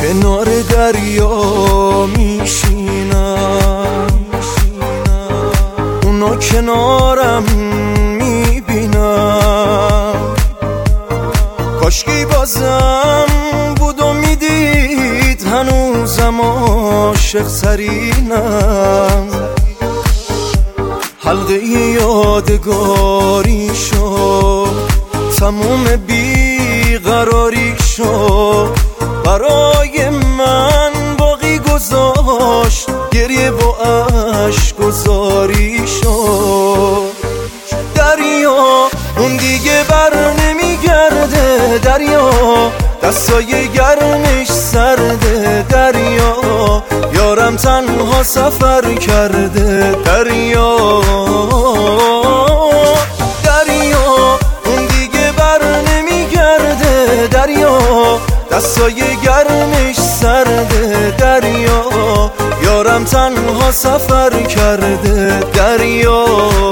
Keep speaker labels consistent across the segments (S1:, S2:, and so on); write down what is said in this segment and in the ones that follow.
S1: کنار دریا میشینم، اونو کنارم میبینم. کاشکی بازم بود و میدید هنوزم عاشق سرینم. حلقه یادگاری شد، تموم بیقراری شد، برای من باقی گذاشت، گریه با اشک گذاری شد. دریا اون دیگه بر نمیگرده، دریا دستای گرمش سرده، دریا یارم تنها سفر کرده. دریا اون دیگه بر نمیگرده، دریا دستای گرمش سرده، دریا یارم تنها سفر کرده. دریا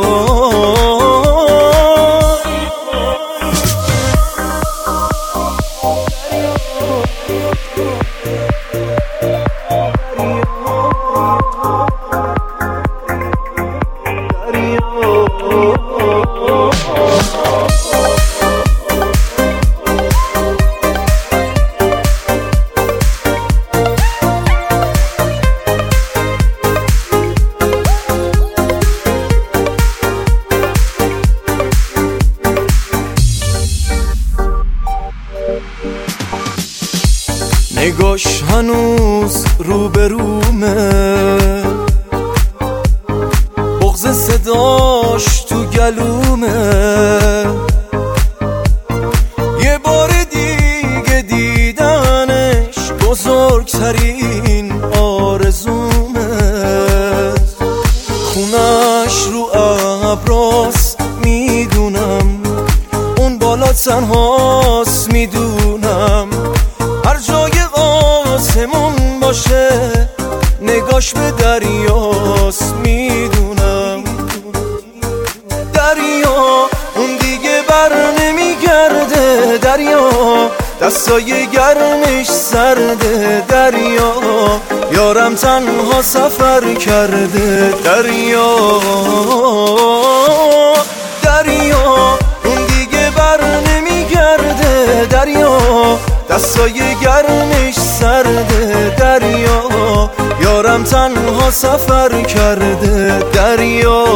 S1: نگاش هنوز روبرومه، بغض صداش تو گلومه. یه بار دیگه دیدنش بزرگترین آرزومه. خونش رو ابراست میدونم، اون بالا تنهاست میدونم. هر جای آسمون باشه نگاش به دریاست میدونم. دریا اون دیگه بر نمیگرده، دریا دستای گرمش سرده، دریا یارم تنها سفر کرده. دریا اون دیگه بر نمیگرده، دریا دستای گرمش سرده، دریا یارم تنها سفر کرده. دریا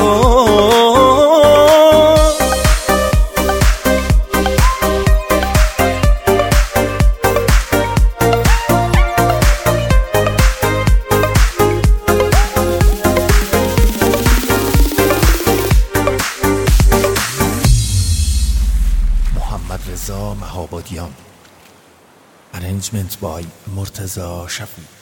S2: محمد رضا مهابادیان. Arrangement by مرتضی شفیع.